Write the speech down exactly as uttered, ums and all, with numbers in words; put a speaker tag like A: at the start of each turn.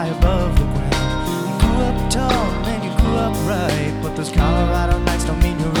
A: high above the ground. You grew up tall and you grew up right, but those Colorado